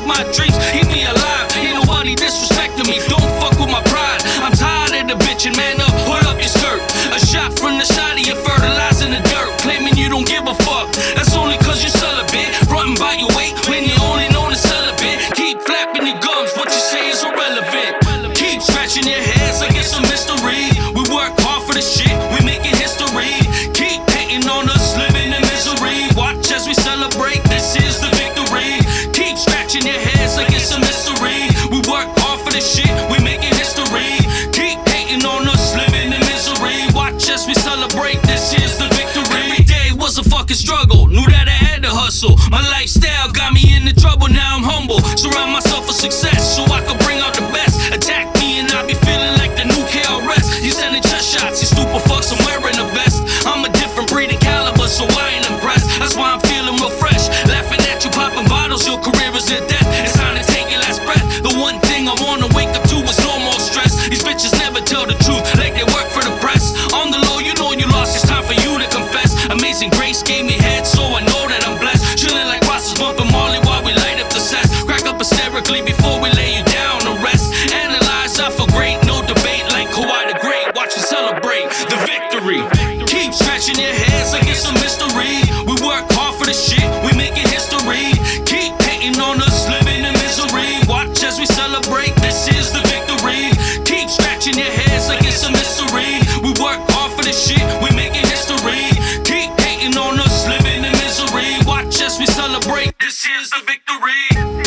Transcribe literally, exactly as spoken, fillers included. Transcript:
my dreams, keep me alive. Ain't nobody disrespecting me, don't fuck with my pride. I'm tired of the bitchin', man up, pull up your skirt. A shot from the side of your fertilizing the dirt, claiming you don't give a fuck. That's only cause you celibate, frontin' by your weight when you only known as celibate. Keep flapping your gums, what you say is irrelevant. Keep scratching your heads like it's a mystery. We work hard for the shit, we making history. Keep hating on us, living in misery. Watch as we celebrate, this is the victory. Keep scratching your heads like it's a mystery. We work hard for the shit, we making history. Keep hating on us, living in misery. Watch as we celebrate, this is the victory. Every day was a fucking struggle, knew that I had to hustle. My lifestyle got me into trouble, now I'm humble. Surround myself with success so I can bring out the best. Attack me and I be feeling like the new K R S. You sending chest shots, you stupid fucks, I'm wearing a vest. I'm a different breed of caliber, so I ain't impressed. That's why I'm feeling real fresh. Laughing at you, popping bottles, your career is in death. It's time to take your last breath. The one thing I wanna wake up to is no more stress. These bitches never tell the truth, like they work for the press. On the low, you know you lost, it's time for you to confess. Amazing grace gave me head, so I know that I'm blessed. Chilling like Ross's bumping Marley while we light up the set. Crack up hysterically before we lay you down to rest. Analyze, I feel great, no debate. Like Kawhi the Great, watch us celebrate the victory. Keep scratching your heads like it's a mystery. We work hard for the shit, we making history. Keep hating on us, living in misery. Watch as we celebrate, this is the victory. Keep scratching your heads like it's a mystery. We work hard for the shit, we making history. Keep hating on us, living in misery. Watch as we celebrate, this is the victory.